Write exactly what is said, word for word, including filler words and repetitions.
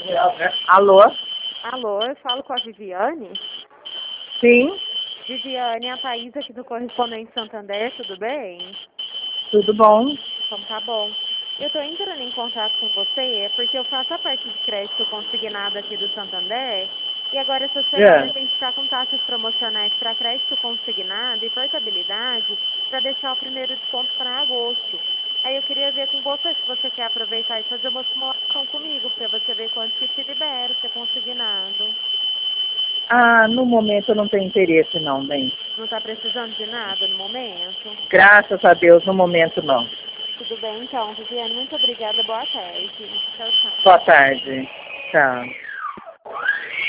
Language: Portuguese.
Alô? Alô, eu falo com a Viviane? Sim, Viviane, a Thaís aqui do Correspondente Santander, tudo bem? tudo bom? Então tá bom. Eu tô entrando em contato com você é porque eu faço a parte de crédito consignado aqui do Santander e agora essa semana É. a gente está com taxas promocionais para crédito consignado e portabilidade para deixar o primeiro desconto para agosto. Aí eu queria ver com você se você quer aproveitar e fazer uma simulação comigo para você ver quanto que te libera ser consignado. Ah, no momento eu não tenho interesse não, bem. Não está precisando de nada no momento? Graças a Deus, no momento não. Tudo bem, então, Viviane. Muito obrigada. Boa tarde. Tchau, tchau. Boa tarde. Tchau.